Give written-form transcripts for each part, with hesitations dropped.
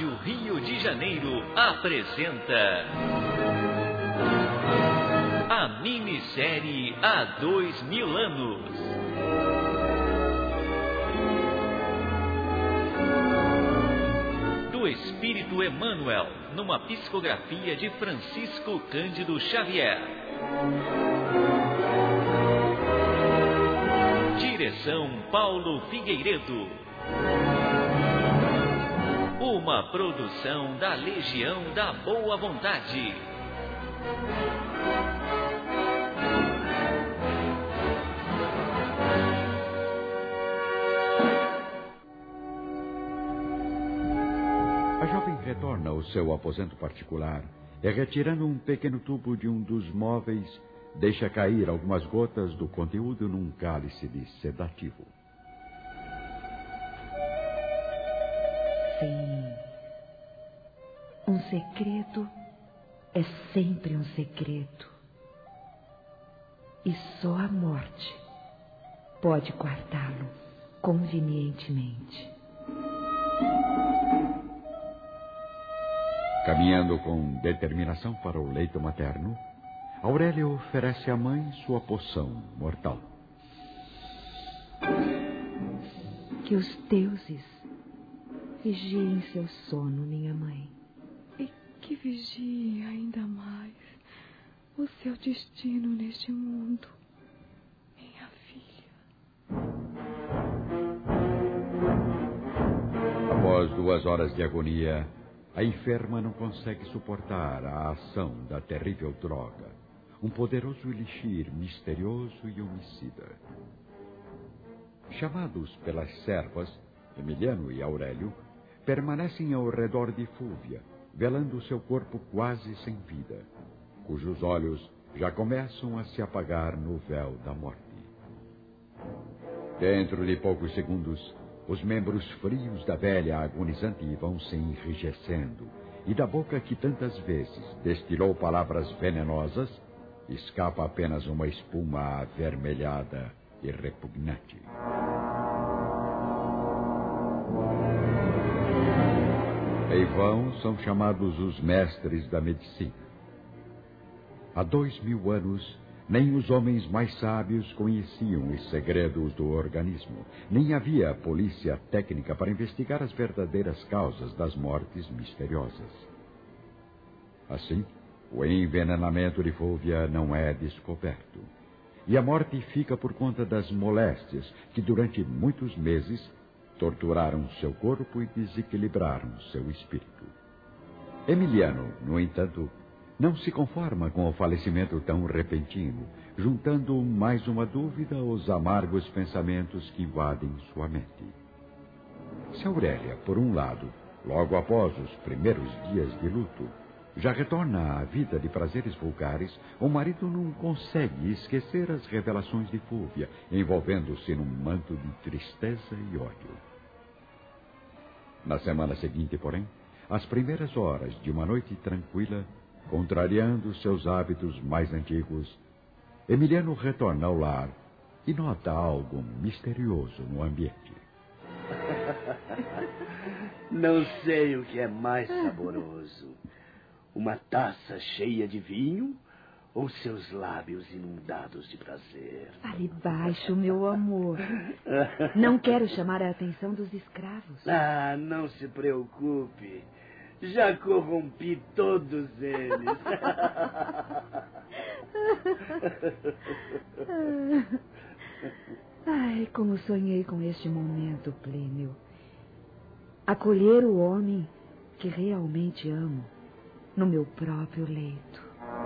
Rádio Rio de Janeiro apresenta a minissérie Há 2000 anos. Do Espírito Emmanuel, numa psicografia de Francisco Cândido Xavier. Direção Paulo Figueiredo. Uma produção da Legião da Boa Vontade. A jovem retorna ao seu aposento particular e, retirando um pequeno tubo de um dos móveis, deixa cair algumas gotas do conteúdo num cálice de sedativo. Sim. Um segredo é sempre um segredo. E só a morte pode guardá-lo convenientemente. Caminhando com determinação para o leito materno, Aurélia oferece à mãe sua poção mortal. Que os deuses vigiem seu sono, minha mãe. E que vigiem ainda mais o seu destino neste mundo, minha filha. Após 2 horas de agonia, a enferma não consegue suportar a ação da terrível droga, um poderoso elixir misterioso e homicida. Chamados pelas servas, Emiliano e Aurélio permanecem ao redor de Fúvia, velando seu corpo quase sem vida, cujos olhos já começam a se apagar no véu da morte. Dentro de poucos segundos, os membros frios da velha agonizante vão se enrijecendo, e da boca que tantas vezes destilou palavras venenosas, escapa apenas uma espuma avermelhada e repugnante. Em vão são chamados os mestres da medicina. Há 2000 anos, nem os homens mais sábios conheciam os segredos do organismo, nem havia polícia técnica para investigar as verdadeiras causas das mortes misteriosas. Assim, o envenenamento de Fúvia não é descoberto, e a morte fica por conta das moléstias que durante muitos meses torturaram seu corpo e desequilibraram seu espírito. Emiliano, no entanto, não se conforma com o falecimento tão repentino, juntando mais uma dúvida aos amargos pensamentos que invadem sua mente. Se Aurélia, por um lado, logo após os primeiros dias de luto, já retorna à vida de prazeres vulgares, o marido não consegue esquecer as revelações de Fúvia, envolvendo-se num manto de tristeza e ódio. Na semana seguinte, porém, às primeiras horas de uma noite tranquila, contrariando seus hábitos mais antigos, Emiliano retorna ao lar e nota algo misterioso no ambiente. Não sei o que é mais saboroso. Uma taça cheia de vinho ou seus lábios inundados de prazer? Fale baixo, meu amor. Não quero chamar a atenção dos escravos. Ah, não se preocupe. Já corrompi todos eles. Ai, como sonhei com este momento, Plínio. Acolher o homem que realmente amo no meu próprio leito.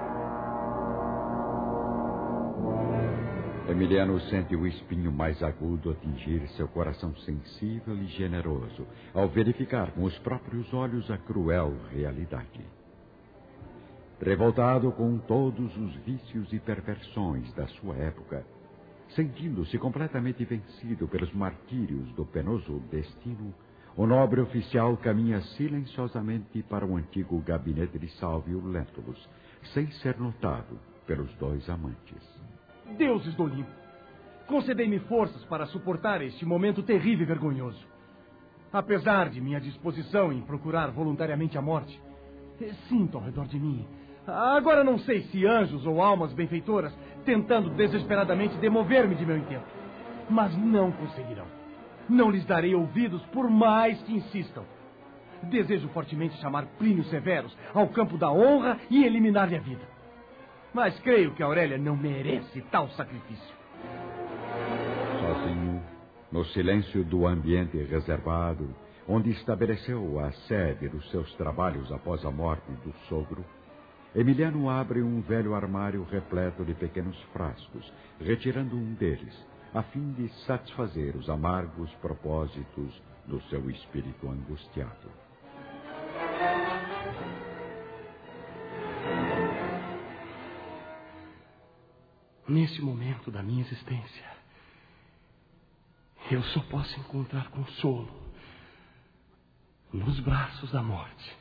Emiliano sente o espinho mais agudo atingir seu coração sensível e generoso, ao verificar com os próprios olhos a cruel realidade. Revoltado com todos os vícios e perversões da sua época, sentindo-se completamente vencido pelos martírios do penoso destino, o nobre oficial caminha silenciosamente para o antigo gabinete de Salvio Lentulus, sem ser notado pelos 2 amantes. Deuses do Olimpo, concedei-me forças para suportar este momento terrível e vergonhoso. Apesar de minha disposição em procurar voluntariamente a morte, sinto ao redor de mim. Agora não sei se anjos ou almas benfeitoras tentando desesperadamente demover-me de meu intento. Mas não conseguirão. Não lhes darei ouvidos por mais que insistam. Desejo fortemente chamar Plínio Severus ao campo da honra e eliminar-lhe a vida. Mas creio que Aurélia não merece tal sacrifício. Sozinho, no silêncio do ambiente reservado, onde estabeleceu a sede dos seus trabalhos após a morte do sogro, Emiliano abre um velho armário repleto de pequenos frascos, retirando um deles, a fim de satisfazer os amargos propósitos do seu espírito angustiado. Nesse momento da minha existência, eu só posso encontrar consolo nos braços da morte.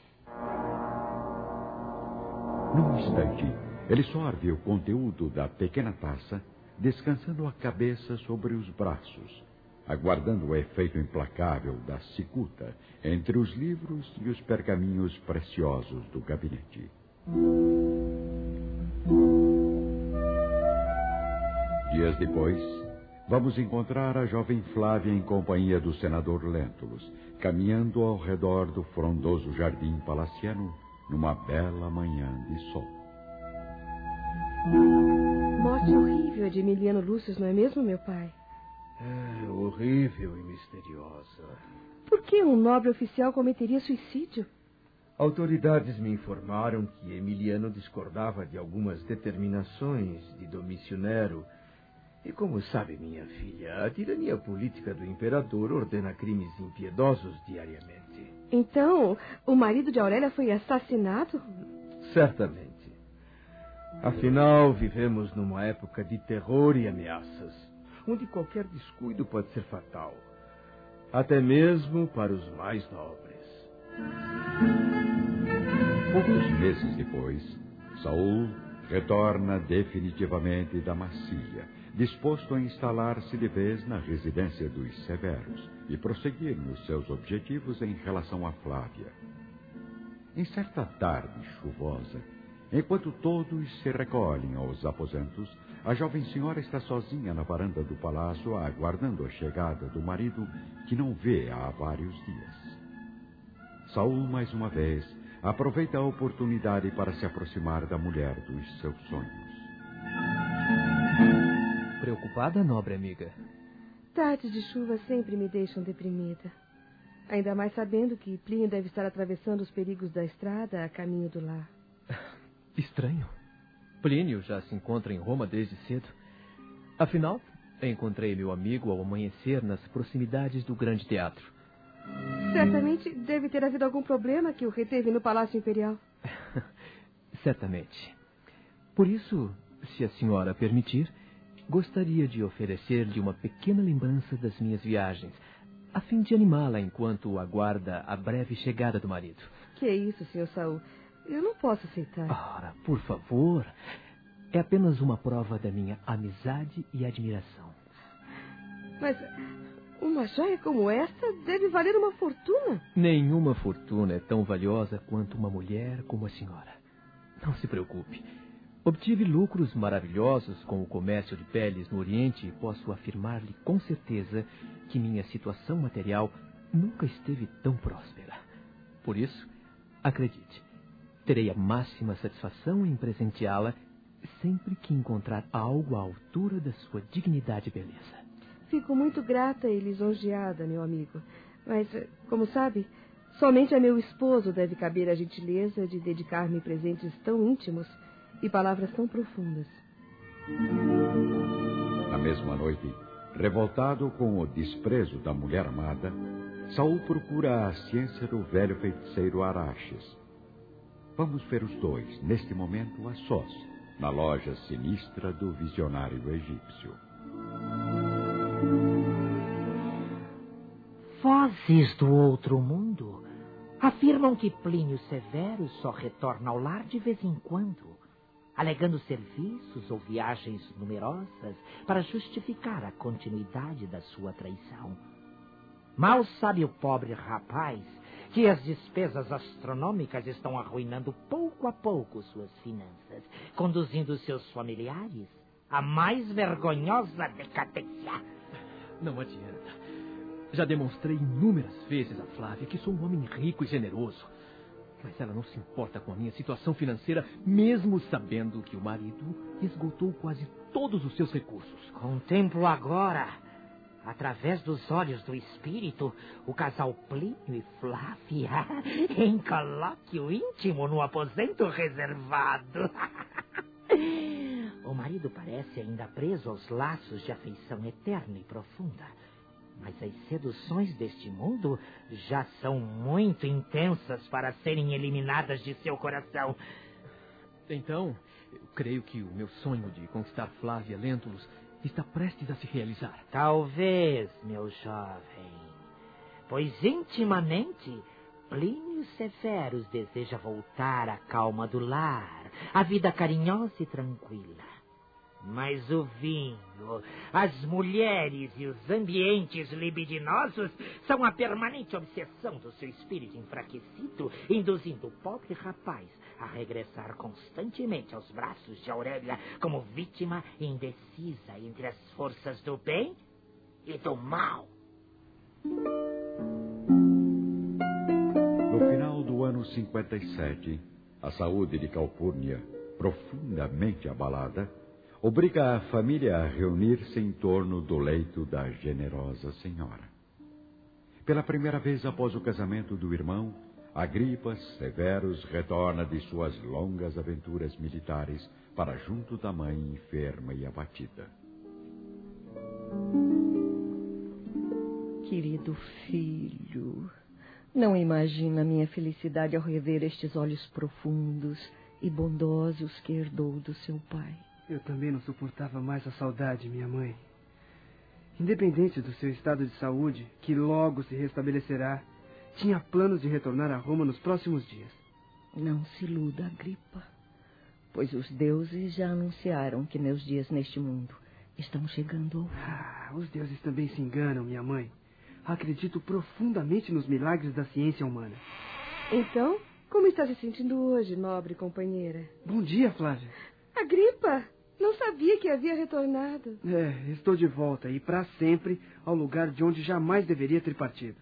Num instante, ele sorve o conteúdo da pequena taça, descansando a cabeça sobre os braços, aguardando o efeito implacável da cicuta entre os livros e os pergaminhos preciosos do gabinete. Dias depois, vamos encontrar a jovem Flávia em companhia do senador Lentulus, caminhando ao redor do frondoso jardim palaciano numa bela manhã de sol. Morte horrível de Emiliano Lúcio, não é mesmo, meu pai? É horrível e misteriosa. Por que um nobre oficial cometeria suicídio? Autoridades me informaram que Emiliano discordava de algumas determinações de Domício Nero. E como sabe, minha filha, a tirania política do imperador ordena crimes impiedosos diariamente. Então, o marido de Aurélia foi assassinado? Certamente. Afinal, vivemos numa época de terror e ameaças, onde qualquer descuido pode ser fatal, até mesmo para os mais nobres. Poucos meses depois, Saul retorna definitivamente da Macia, disposto a instalar-se de vez na residência dos Severus e prosseguir nos seus objetivos em relação a Flávia. Em certa tarde chuvosa, enquanto todos se recolhem aos aposentos, a jovem senhora está sozinha na varanda do palácio, aguardando a chegada do marido que não vê há vários dias. Saul, mais uma vez, aproveita a oportunidade para se aproximar da mulher dos seus sonhos. Preocupada, nobre amiga? Tardes de chuva sempre me deixam deprimida. Ainda mais sabendo que Plínio deve estar atravessando os perigos da estrada a caminho do lar. Estranho. Plínio já se encontra em Roma desde cedo. Afinal, encontrei meu amigo ao amanhecer nas proximidades do grande teatro. Certamente deve ter havido algum problema que o reteve no Palácio Imperial. Certamente. Por isso, se a senhora permitir, gostaria de oferecer-lhe uma pequena lembrança das minhas viagens, a fim de animá-la enquanto aguarda a breve chegada do marido. Que é isso, Sr. Saul? Eu não posso aceitar. Ora, por favor. É apenas uma prova da minha amizade e admiração. Mas uma joia como esta deve valer uma fortuna. Nenhuma fortuna é tão valiosa quanto uma mulher como a senhora. Não se preocupe. Obtive lucros maravilhosos com o comércio de peles no Oriente e posso afirmar-lhe com certeza que minha situação material nunca esteve tão próspera. Por isso, acredite, terei a máxima satisfação em presenteá-la sempre que encontrar algo à altura da sua dignidade e beleza. Fico muito grata e lisonjeada, meu amigo. Mas, como sabe, somente a meu esposo deve caber a gentileza de dedicar-me presentes tão íntimos e palavras tão profundas. Na mesma noite, revoltado com o desprezo da mulher amada, Saul procura a ciência do velho feiticeiro Araxes. Vamos ver os dois, neste momento, a sós, na loja sinistra do visionário egípcio. Vozes do outro mundo afirmam que Plínio Severo só retorna ao lar de vez em quando, alegando serviços ou viagens numerosas para justificar a continuidade da sua traição. Mal sabe o pobre rapaz que as despesas astronômicas estão arruinando pouco a pouco suas finanças, conduzindo seus familiares à mais vergonhosa decadência. Não adianta. Já demonstrei inúmeras vezes a Flávia que sou um homem rico e generoso. Mas ela não se importa com a minha situação financeira, mesmo sabendo que o marido esgotou quase todos os seus recursos. Contemplo agora, através dos olhos do espírito, o casal Plínio e Flávia em colóquio íntimo no aposento reservado. O marido parece ainda preso aos laços de afeição eterna e profunda. Mas as seduções deste mundo já são muito intensas para serem eliminadas de seu coração. Então, eu creio que o meu sonho de conquistar Flávia Lentulus está prestes a se realizar. Talvez, meu jovem. Pois intimamente, Plínio Severus deseja voltar à calma do lar, à vida carinhosa e tranquila. Mas o vinho, as mulheres e os ambientes libidinosos são a permanente obsessão do seu espírito enfraquecido, induzindo o pobre rapaz a regressar constantemente aos braços de Aurélia como vítima indecisa entre as forças do bem e do mal. No final do ano 57, a saúde de Calpurnia, profundamente abalada, obriga a família a reunir-se em torno do leito da generosa senhora. Pela primeira vez após o casamento do irmão, Agripa Severus retorna de suas longas aventuras militares para junto da mãe enferma e abatida. Querido filho, não imagina a minha felicidade ao rever estes olhos profundos e bondosos que herdou do seu pai. Eu também não suportava mais a saudade, minha mãe. Independente do seu estado de saúde, que logo se restabelecerá, tinha planos de retornar a Roma nos próximos dias. Não se iluda, Agripa, pois os deuses já anunciaram que meus dias neste mundo estão chegando ao fim. Os deuses também se enganam, minha mãe. Acredito profundamente nos milagres da ciência humana. Então, como está se sentindo hoje, nobre companheira? Bom dia, Flávia. Agripa, não sabia que havia retornado. Estou de volta e para sempre ao lugar de onde jamais deveria ter partido.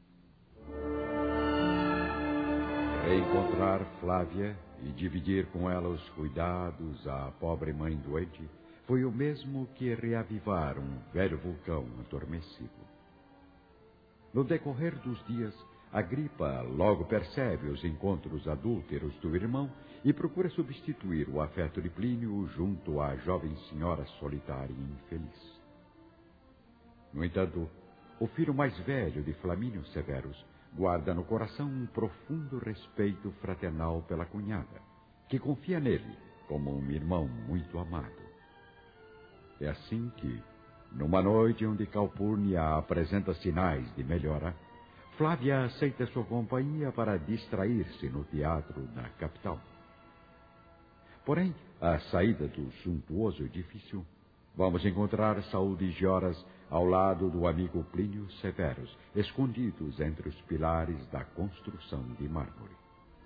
Reencontrar Flávia e dividir com ela os cuidados à pobre mãe doente foi o mesmo que reavivar um velho vulcão adormecido. No decorrer dos dias, Agripa logo percebe os encontros adúlteros do irmão e procura substituir o afeto de Plínio junto à jovem senhora solitária e infeliz. No entanto, o filho mais velho de Flamínio Severus guarda no coração um profundo respeito fraternal pela cunhada, que confia nele como um irmão muito amado. É assim que, numa noite onde Calpurnia apresenta sinais de melhora, Flávia aceita sua companhia para distrair-se no teatro na capital. Porém, à saída do suntuoso edifício, vamos encontrar Saúl e Gioras ao lado do amigo Plínio Severus, escondidos entre os pilares da construção de mármore.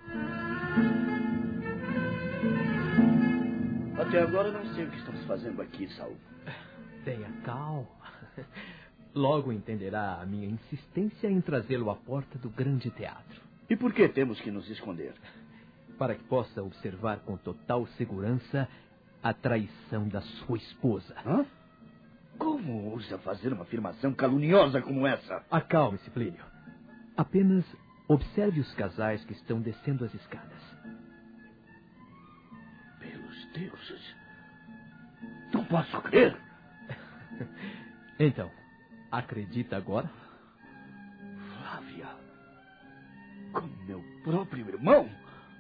Até agora não sei o que estamos fazendo aqui, Saúl. Tenha calma. Logo entenderá a minha insistência em trazê-lo à porta do grande teatro. E por que temos que nos esconder? Para que possa observar com total segurança a traição da sua esposa. Hã? Como ousa fazer uma afirmação caluniosa como essa? Acalme-se, Plínio. Apenas observe os casais que estão descendo as escadas. Pelos deuses. Não posso crer. Então, acredita agora? Flávia, com meu próprio irmão?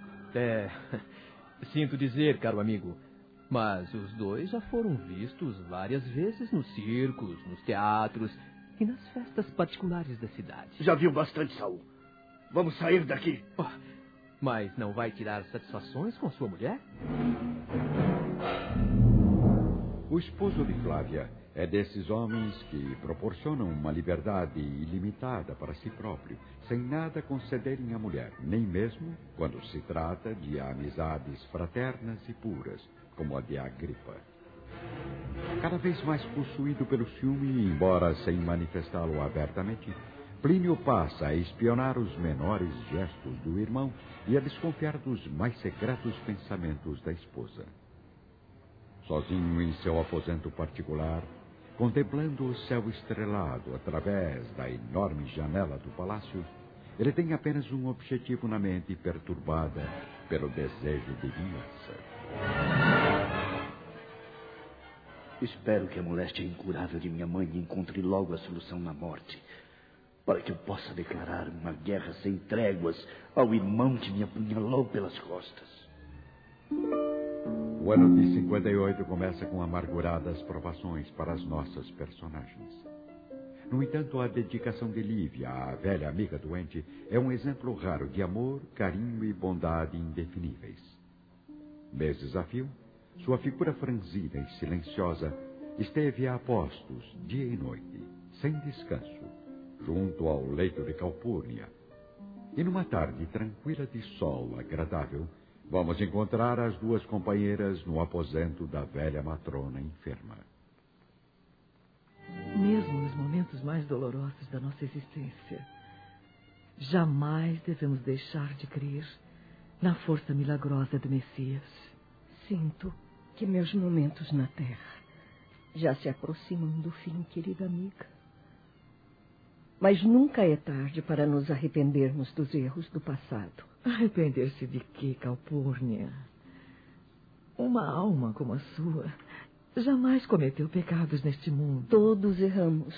Sinto dizer, caro amigo, mas os dois já foram vistos várias vezes nos circos, nos teatros e nas festas particulares da cidade. Já viu bastante, Saúl. Vamos sair daqui. Mas não vai tirar satisfações com sua mulher? O esposo de Flávia É desses homens que proporcionam uma liberdade ilimitada para si próprio, sem nada concederem à mulher, nem mesmo quando se trata de amizades fraternas e puras, como a de Agripa. Cada vez mais possuído pelo ciúme, embora sem manifestá-lo abertamente, Plínio passa a espionar os menores gestos do irmão e a desconfiar dos mais secretos pensamentos da esposa. Sozinho em seu aposento particular, contemplando o céu estrelado através da enorme janela do palácio, ele tem apenas um objetivo na mente perturbada pelo desejo de vingança. Espero que a moléstia incurável de minha mãe encontre logo a solução na morte, para que eu possa declarar uma guerra sem tréguas ao irmão que me apunhalou pelas costas. O ano de 58 começa com amarguradas provações para as nossas personagens. No entanto, a dedicação de Lívia, a velha amiga doente, é um exemplo raro de amor, carinho e bondade indefiníveis. Meses a fio, sua figura franzida e silenciosa esteve a postos, dia e noite, sem descanso, junto ao leito de Calpurnia. E numa tarde tranquila de sol agradável, vamos encontrar as duas companheiras no aposento da velha matrona enferma. Mesmo nos momentos mais dolorosos da nossa existência, jamais devemos deixar de crer na força milagrosa do Messias. Sinto que meus momentos na Terra já se aproximam do fim, querida amiga. Mas nunca é tarde para nos arrependermos dos erros do passado. Arrepender-se de quê, Calpurnia? Uma alma como a sua jamais cometeu pecados neste mundo. Todos erramos.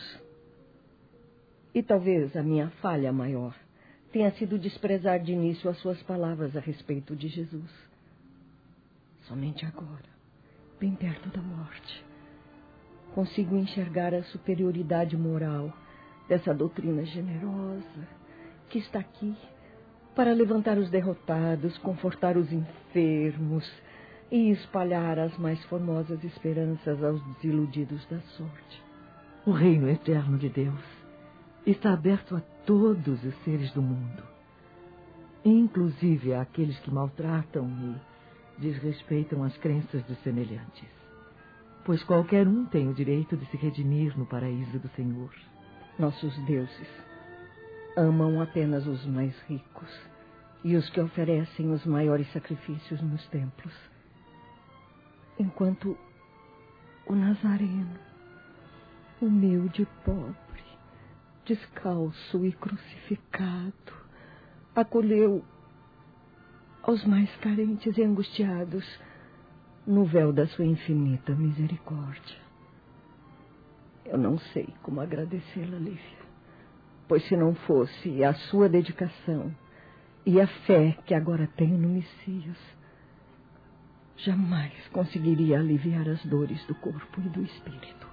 E talvez a minha falha maior tenha sido desprezar de início as suas palavras a respeito de Jesus. Somente agora, bem perto da morte, consigo enxergar a superioridade moral dessa doutrina generosa que está aqui para levantar os derrotados, confortar os enfermos e espalhar as mais formosas esperanças aos desiludidos da sorte. O reino eterno de Deus está aberto a todos os seres do mundo, inclusive àqueles que maltratam e desrespeitam as crenças dos semelhantes, pois qualquer um tem o direito de se redimir no paraíso do Senhor. Nossos deuses amam apenas os mais ricos e os que oferecem os maiores sacrifícios nos templos, enquanto o Nazareno, humilde e pobre, descalço e crucificado, acolheu aos mais carentes e angustiados no véu da sua infinita misericórdia. Eu não sei como agradecê-la, Lívia, pois se não fosse a sua dedicação e a fé que agora tenho no Messias, jamais conseguiria aliviar as dores do corpo e do espírito.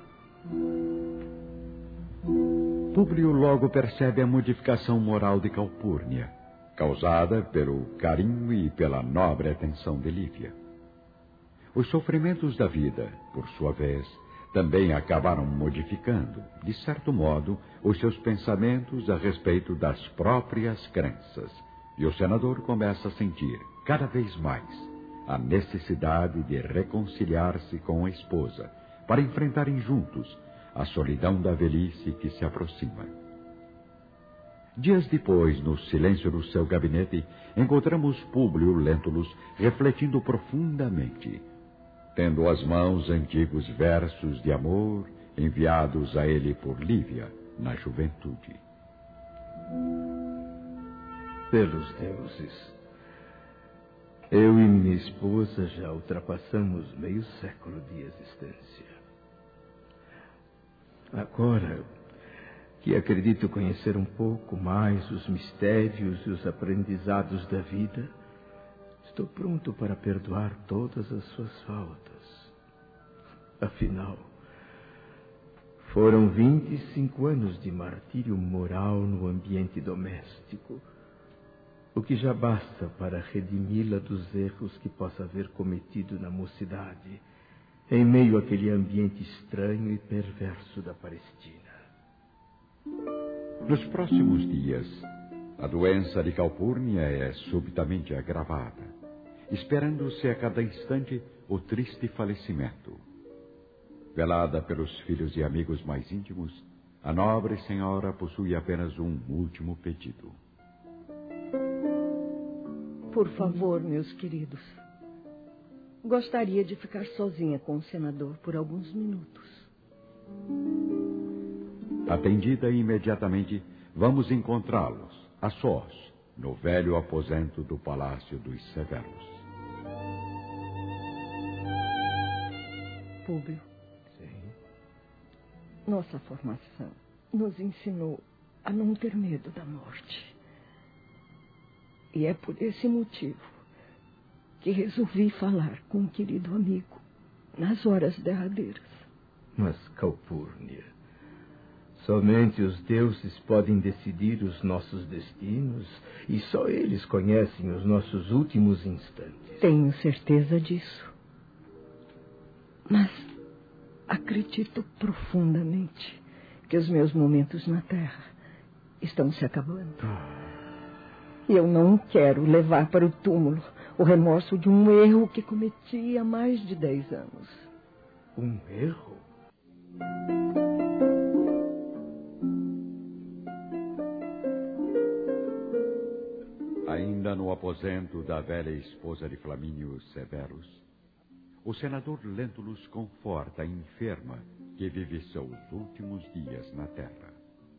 Públio logo percebe a modificação moral de Calpurnia, causada pelo carinho e pela nobre atenção de Lívia. Os sofrimentos da vida, por sua vez, também acabaram modificando, de certo modo, os seus pensamentos a respeito das próprias crenças, e o senador começa a sentir, cada vez mais, a necessidade de reconciliar-se com a esposa, para enfrentarem juntos a solidão da velhice que se aproxima. Dias depois, no silêncio do seu gabinete, encontramos Públio Lentulus refletindo profundamente, tendo às mãos antigos versos de amor enviados a ele por Lívia na juventude. Pelos deuses, eu e minha esposa já ultrapassamos meio século de existência. Agora que acredito conhecer um pouco mais os mistérios e os aprendizados da vida, estou pronto para perdoar todas as suas faltas. Afinal, foram 25 anos de martírio moral no ambiente doméstico, o que já basta para redimi-la dos erros que possa haver cometido na mocidade em meio àquele ambiente estranho e perverso da Palestina. Nos próximos dias, a doença de Calpurnia é subitamente agravada, esperando-se a cada instante o triste falecimento. Velada pelos filhos e amigos mais íntimos, a nobre senhora possui apenas um último pedido. Por favor, meus queridos, gostaria de ficar sozinha com o senador por alguns minutos. Atendida imediatamente, vamos encontrá-los, a sós, no velho aposento do Palácio dos Severos. Públio. Nossa formação nos ensinou a não ter medo da morte. E é por esse motivo que resolvi falar com um querido amigo nas horas derradeiras. Mas, Calpurnia, somente os deuses podem decidir os nossos destinos e só eles conhecem os nossos últimos instantes. Tenho certeza disso. Mas acredito profundamente que os meus momentos na Terra estão se acabando. E eu não quero levar para o túmulo o remorso de um erro que cometi há mais de 10 anos. Um erro? Ainda no aposento da velha esposa de Flamínio Severus, o senador Lentulus conforta a enferma que vive seus últimos dias na terra.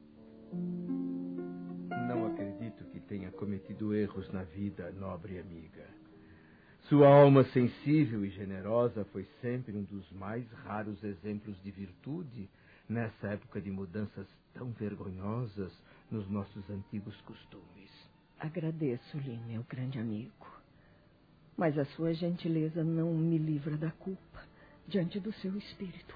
Não acredito que tenha cometido erros na vida, nobre amiga. Sua alma sensível e generosa foi sempre um dos mais raros exemplos de virtude nessa época de mudanças tão vergonhosas nos nossos antigos costumes. Agradeço-lhe, meu grande amigo. Mas a sua gentileza não me livra da culpa diante do seu espírito.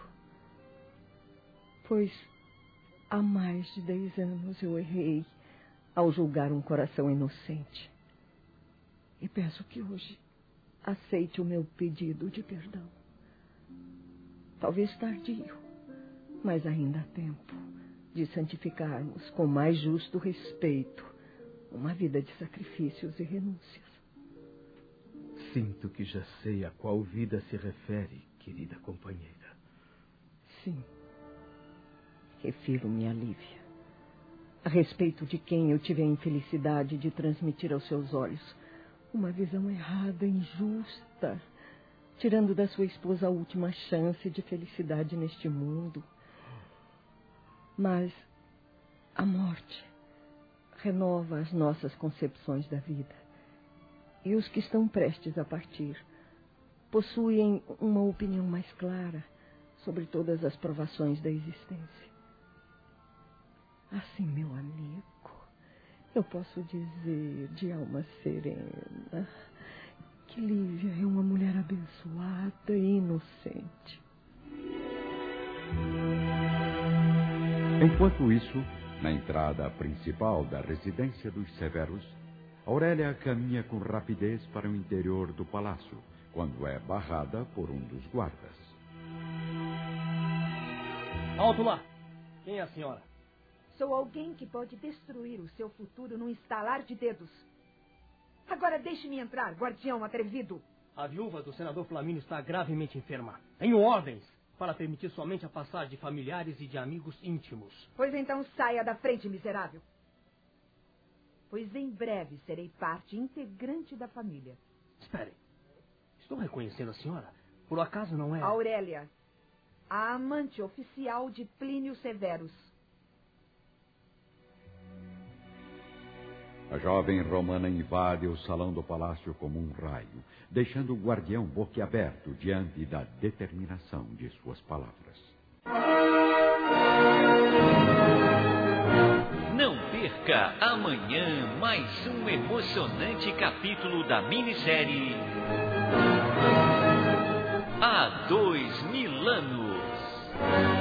Pois há mais de 10 anos eu errei ao julgar um coração inocente. E peço que hoje aceite o meu pedido de perdão. Talvez tardio, mas ainda há tempo de santificarmos com mais justo respeito uma vida de sacrifícios e renúncias. Sinto que já sei a qual vida se refere, querida companheira. Sim. Refiro-me a Lívia, a respeito de quem eu tive a infelicidade de transmitir aos seus olhos uma visão errada, injusta, tirando da sua esposa a última chance de felicidade neste mundo. Mas a morte renova as nossas concepções da vida. E os que estão prestes a partir possuem uma opinião mais clara sobre todas as provações da existência. Assim, meu amigo, eu posso dizer de alma serena que Lívia é uma mulher abençoada e inocente. Enquanto isso, na entrada principal da residência dos Severos, Aurélia caminha com rapidez para o interior do palácio, quando é barrada por um dos guardas. Alto lá! Quem é a senhora? Sou alguém que pode destruir o seu futuro num estalar de dedos. Agora deixe-me entrar, guardião atrevido. A viúva do senador Flamínio está gravemente enferma. Tenho ordens para permitir somente a passagem de familiares e de amigos íntimos. Pois então saia da frente, miserável. Pois em breve serei parte integrante da família. Espere. Estou reconhecendo a senhora. Por acaso não é... Aurélia, a amante oficial de Plínio Severus. A jovem romana invade o salão do palácio como um raio, deixando o guardião boquiaberto diante da determinação de suas palavras. Não perca amanhã mais um emocionante capítulo da minissérie Há 2000 anos.